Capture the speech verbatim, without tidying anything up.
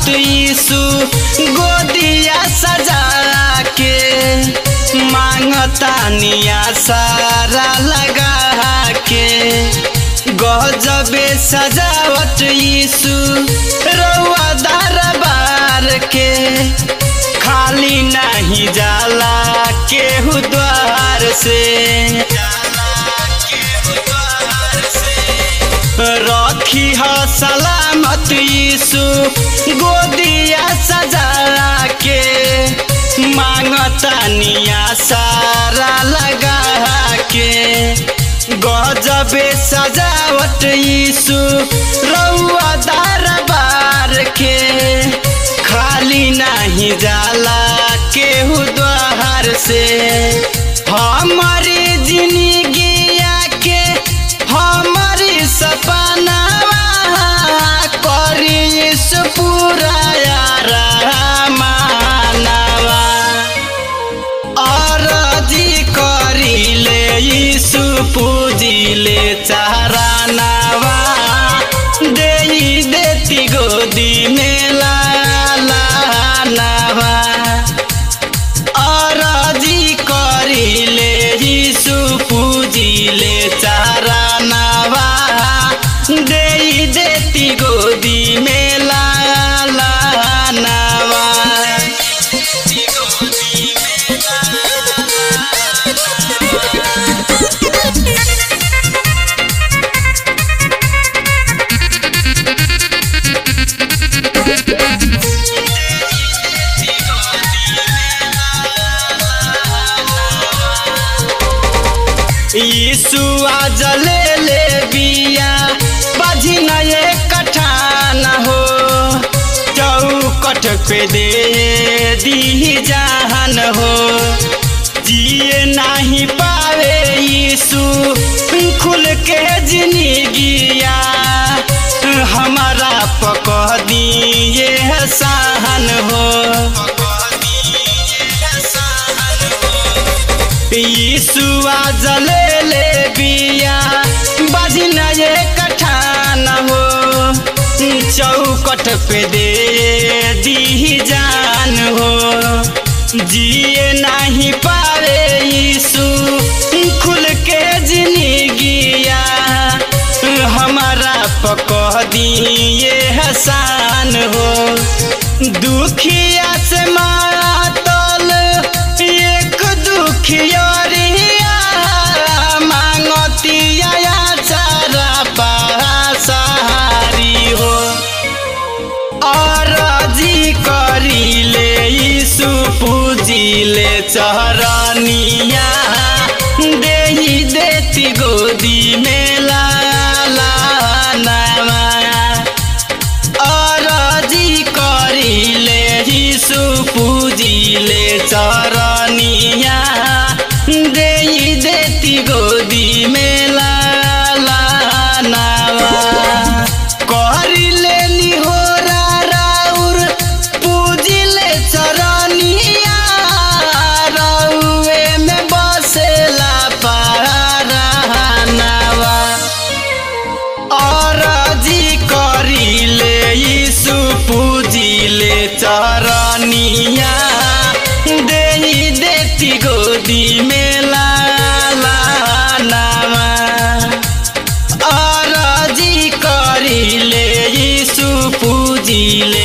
सजावट यीशु गोदिया सजा के मांगतानिया सारा लगा के गजबे सजावट यीशु रउआ दरबार के खाली नहीं जाला केहू द्वार से रखी ह सलामत यीशु गोदिया सजा के मांगतानिया सारा लगा के गजबे सजावट यीशु रउआ दरबार के खाली नहीं जाला केहू द्वार से हमारी जिंदगिया के हमारी सपना करी यीशु पूरा मानवा अर्जी करी ले यीशु पूजी ले चारानावा दे देती गोदी में लालानावा अर्जी करी ले यीशु पूजी ले चारानावा दे देती गोदी में लालानावा यीशु आज ले ले बिया बाजी न ये कठान हो चौकट पे दे दी जहान हो जिए नहीं पावे यीशु खुल के जिंदगिया हमारा पकड़ दिए सहन हो यीशु आज ले ले बिया बाजी न ये कठान हो चौकट पे दे दी जान हो जिए नहीं पावे यीशु खुल के जिंदगिया हमारा पकड़ दिए हसान हो दुखिया से मातल एक दुखिया मांगतिया चारा पासहारी हो अर्जी करी ले यीशु पूजी ले चरनिया दे देती गोदी में लालानावा अर्जी करी ले यीशु पूजी ले चरनिया दे देती गोदी में लालानावा करी ले निहोरा राउर पूजी ले चरनिया रउए में बसेला पारानावा अर्जी करी ले यीशु पूजी ले चरनिया दे देती गोदी में लालानावा अर्जी करी ले यीशु पूजी ले